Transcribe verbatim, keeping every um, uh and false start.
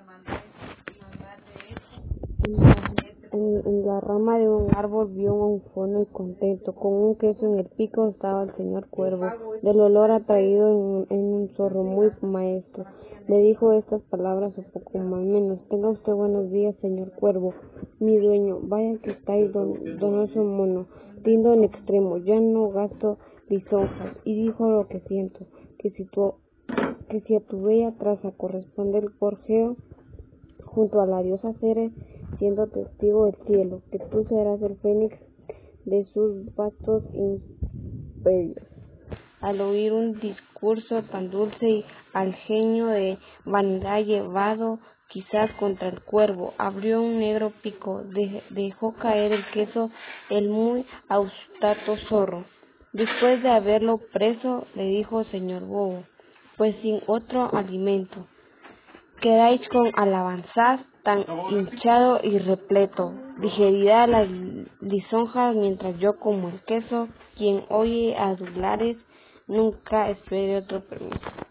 En la, en, en la rama de un árbol vio un fono y contento, con un queso en el pico estaba el señor Cuervo, del olor atraído en, un- en un zorro muy maestro. Le dijo estas palabras o poco más menos: tenga usted buenos días, señor Cuervo, mi dueño, vaya que estáis don, donoso mono, lindo en extremo, ya no gasto lisonjas, y dijo lo que siento, que si tu, que si a tu bella traza corresponde el gorjeo, junto a la diosa Ceres, siendo testigo del cielo, que tú serás el fénix de sus vastos imperios. Al oír un discurso tan dulce y al genio de vanidad llevado quizás contra el cuervo, abrió un negro pico, de, dejó caer el queso el muy austato zorro. Después de haberlo preso, le dijo: señor bobo, pues sin otro alimento quedáis con alabanzas tan hinchado y repleto, digerirá las lisonjas mientras yo como el queso. Quien oye adulares nunca espere otro permiso.